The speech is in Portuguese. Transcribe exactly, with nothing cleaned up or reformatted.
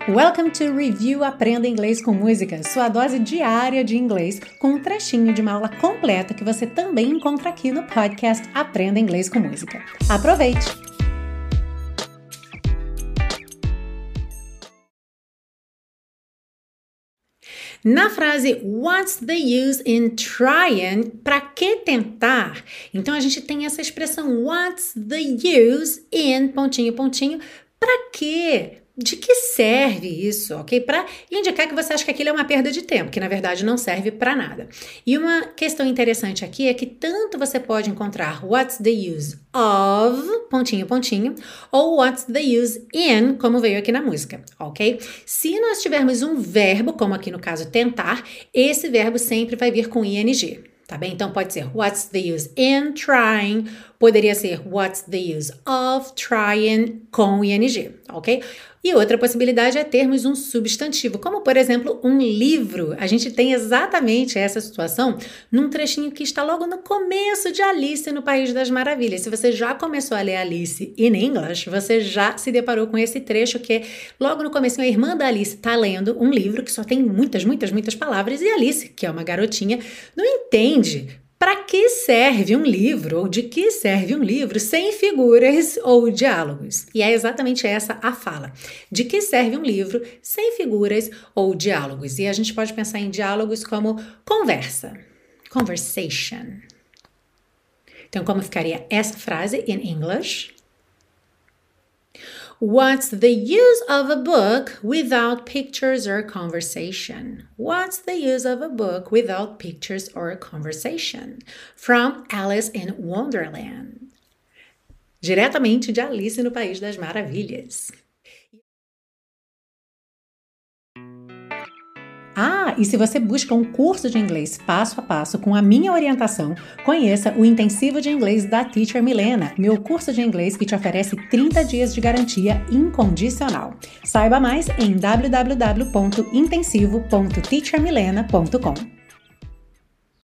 Welcome to Review Aprenda Inglês com Música, sua dose diária de inglês com um trechinho de uma aula completa que você também encontra aqui no podcast Aprenda Inglês com Música. Aproveite! Na frase what's the use in trying, para que tentar? Então a gente tem essa expressão what's the use in pontinho pontinho, para quê? De que serve isso, ok? Para indicar que você acha que aquilo é uma perda de tempo, que na verdade não serve para nada. E uma questão interessante aqui é que tanto você pode encontrar what's the use of, pontinho, pontinho, ou what's the use in, como veio aqui na música, ok? Se nós tivermos um verbo, como aqui no caso tentar, esse verbo sempre vai vir com ing. Tá bem? Então pode ser what's the use in trying, poderia ser what's the use of trying com ing, ok? E outra possibilidade é termos um substantivo, como por exemplo um livro. A gente tem exatamente essa situação num trechinho que está logo no começo de Alice no País das Maravilhas. Se você já começou a ler Alice in English, você já se deparou com esse trecho que logo no começo a irmã da Alice está lendo um livro que só tem muitas, muitas, muitas palavras e Alice, que é uma garotinha, não entende para que serve um livro ou de que serve um livro sem figuras ou diálogos. E é exatamente essa a fala. De que serve um livro sem figuras ou diálogos? E a gente pode pensar em diálogos como conversa, conversation. Então, como ficaria essa frase in English? What's the use of a book without pictures or conversation? What's the use of a book without pictures or conversation? From Alice in Wonderland. Diretamente de Alice no País das Maravilhas. Ah, e se você busca um curso de inglês passo a passo com a minha orientação, conheça o Intensivo de Inglês da Teacher Milena, meu curso de inglês que te oferece trinta dias de garantia incondicional. Saiba mais em w w w ponto intensivo ponto teacher milena ponto com.